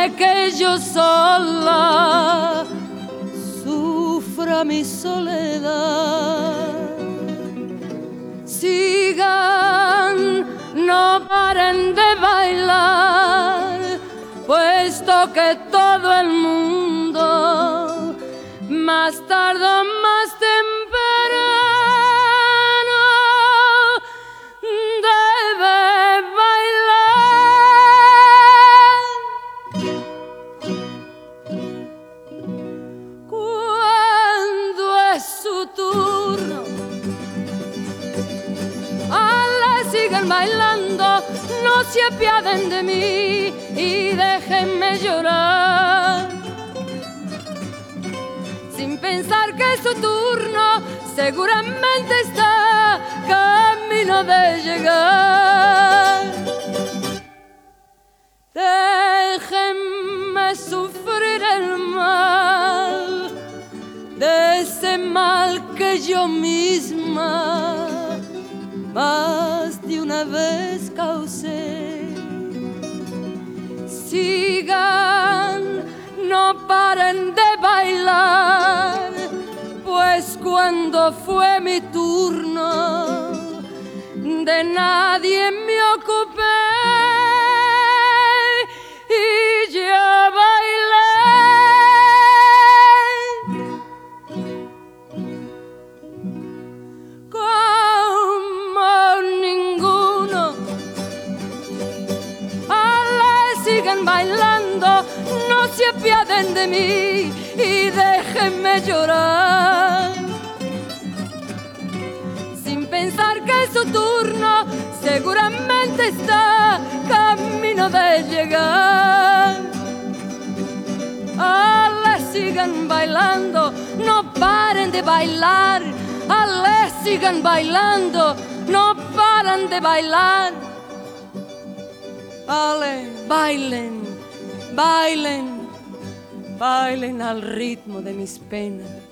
que yo sola sufra mi soledad. Sigan, no paren de bailar, puesto que todo el mundo, más tarde o más temprano, debe bailar. Cuando es su turno, sigan bailando, no se apiaden de mí y déjenme llorar. Sin pensar que su turno seguramente está camino de llegar. Déjenme sufrir el mal, de ese mal que yo misma más de una vez causé. Sigan, no paren de bailar, pues cuando fue mi turno, de nadie me ocupé y ya bailé. Sigan bailando, no se apiaden de mí y déjenme llorar. Sin pensar que su turno seguramente está camino de llegar. Sigan bailando, no paren de bailar. Sigan bailando, no paran de bailar. Bailen, bailen, bailen al ritmo de mis penas.